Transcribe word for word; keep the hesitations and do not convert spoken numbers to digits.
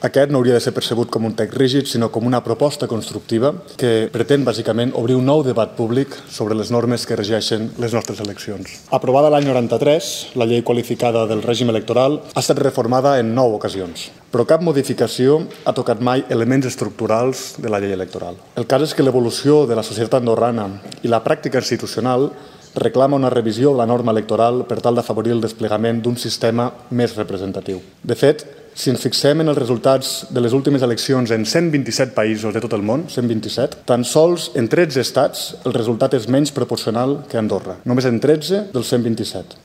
Aquest no hauria de ser percebut com un text rígid, sinó com una proposta constructiva que pretén, bàsicament, obrir un nou debat públic sobre les normes que regeixen les nostres eleccions. Aprovada l'any noranta-tres, la llei qualificada del règim electoral ha estat reformada en nou ocasions, però cap modificació ha tocat mai elements estructurals de la llei electoral. El cas és que l'evolució de la societat andorrana i la pràctica institucional reclama una revisió de la norma electoral per tal d'afavorir el desplegament d'un sistema més representatiu. De fet, si ens fixem en els resultats de les últimes eleccions en cent vint-i-set països de tot el món, cent vint-i-set, tan sols en tretze estats el resultat és menys proporcional que a Andorra, només en tretze dels cent vint-i-set.